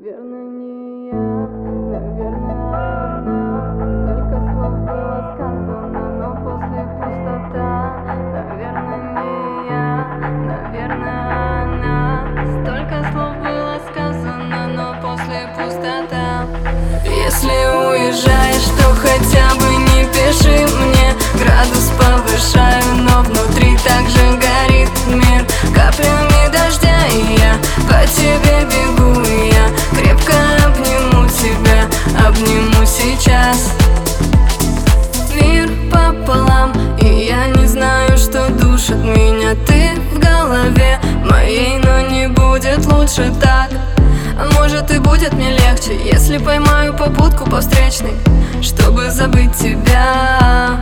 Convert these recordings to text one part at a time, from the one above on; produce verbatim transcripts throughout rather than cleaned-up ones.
Наверное, не я, наверное, она. Столько слов было сказано, но после пустота. Наверное, не я, наверное, она. Столько слов было сказано, но после пустота. Если уезжаешь, то хотя бы не пиши мне. Градус повышаю, но внутри также горит мир. Каплями дождя, и я по тебе бегу, и я крепко обниму тебя, обниму сейчас. Мир пополам, и я не знаю, что душит меня. Ты в голове моей, но не будет лучше так. А может и будет мне легче, если поймаю попутку по встречной, чтобы забыть тебя.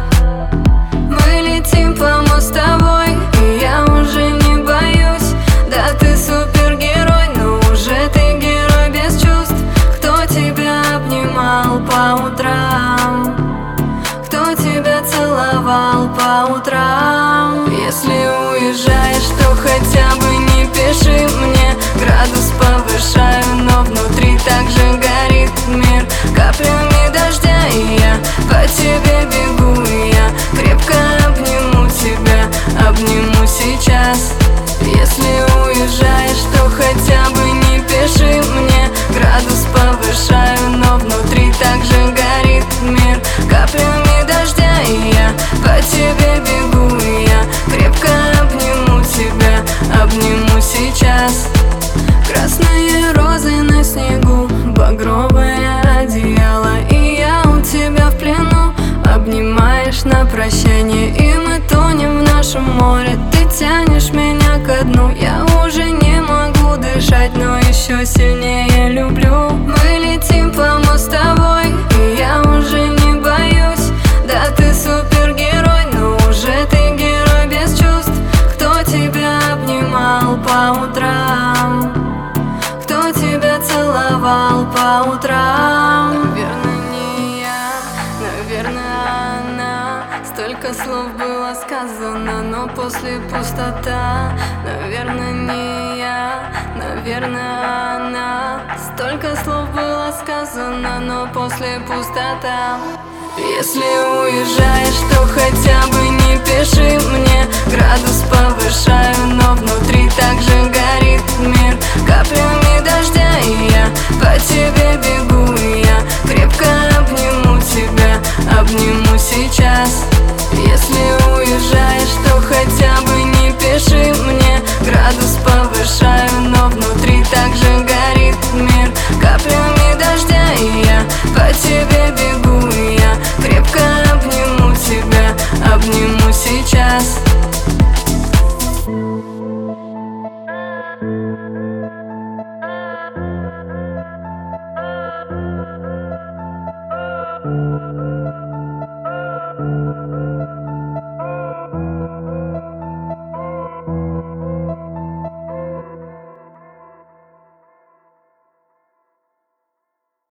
Мы летим по мостовой, и я уже не боюсь. Да, ты супергерой, но уже ты герой без чувств. Кто тебя обнимал по утрам? Кто тебя целовал по утрам? Если уезжаешь, то хотя бы не пиши мне. Градус повышаю, но внутри также горит мир. Каплями дождя, и я по тебе бегу, и я крепко обниму тебя, обниму сейчас. Если уезжаешь, то хотя бы не пиши мне. Градус повышаю, но внутри также горит мир. Каплями дождя, и я по тебе бегу, и я крепко обниму тебя, обниму сейчас. Красные розы на снегу, багровое одеяло, и я у тебя в плену. Обнимаешь на прощание, и мы тонем в нашем море. Ты тянешь меня ко дну, я уже не могу дышать, но еще сильнее люблю. Мы летим по мостовой, и я уже не боюсь. Да, ты супергерой, но уже ты герой без чувств. Кто тебя обнимал по утрам? Кто тебя целовал по утрам? Наверное, не я, наверное, она. Столько слов было сказано, но после пустота. Наверное, не я, наверное, она. Столько слов было сказано, но после пустота. Если уезжаешь, то хотя бы не пиши мне. Градус повышаю, но внутри также горит мир. Каплями дождя, и я по тебе бегу, и я крепко обниму тебя, обниму сейчас. Если уезжаешь, то хотя бы не пиши мне. Градус повышаю, но внутри также горит мир. Каплями дождя, и я по тебе бегу, и я крепко обниму тебя, обниму сейчас.